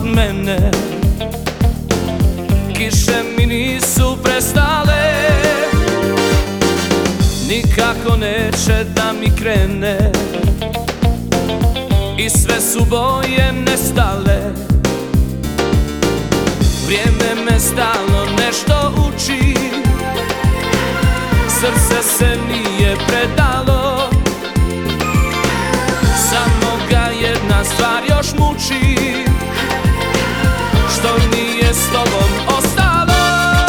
od mene. Kiše mi nisu prestale, nikako neće da mi krene, i sve su boje nestale. Vrijeme me stalno nešto uči, srce se nije predalo, samo ga jedna stvar još muči, što nije s tobom ostalo.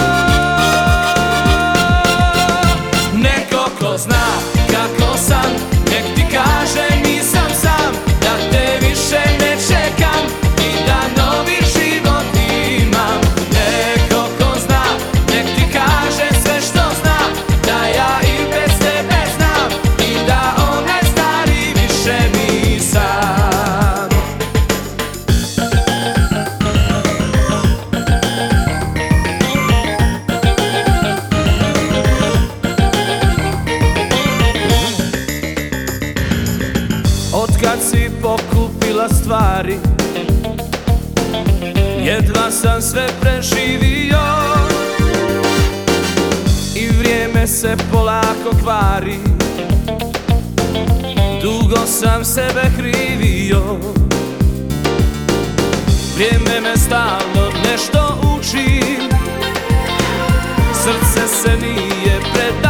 Neko ko zna kako sam, nek ti kaže nisam sam, da te više ne čekam i da novi život imam. Neko ko zna, nek ti kaže sve što zna, da ja i bez tebe znam i da onaj stari više nisam. Otkad si pokupila stvari, jedva sam sve preživio, i vrijeme se polako kvari, dugo sam sebe krivio. Vrijeme me stalno nešto uči, srce se nije predalo,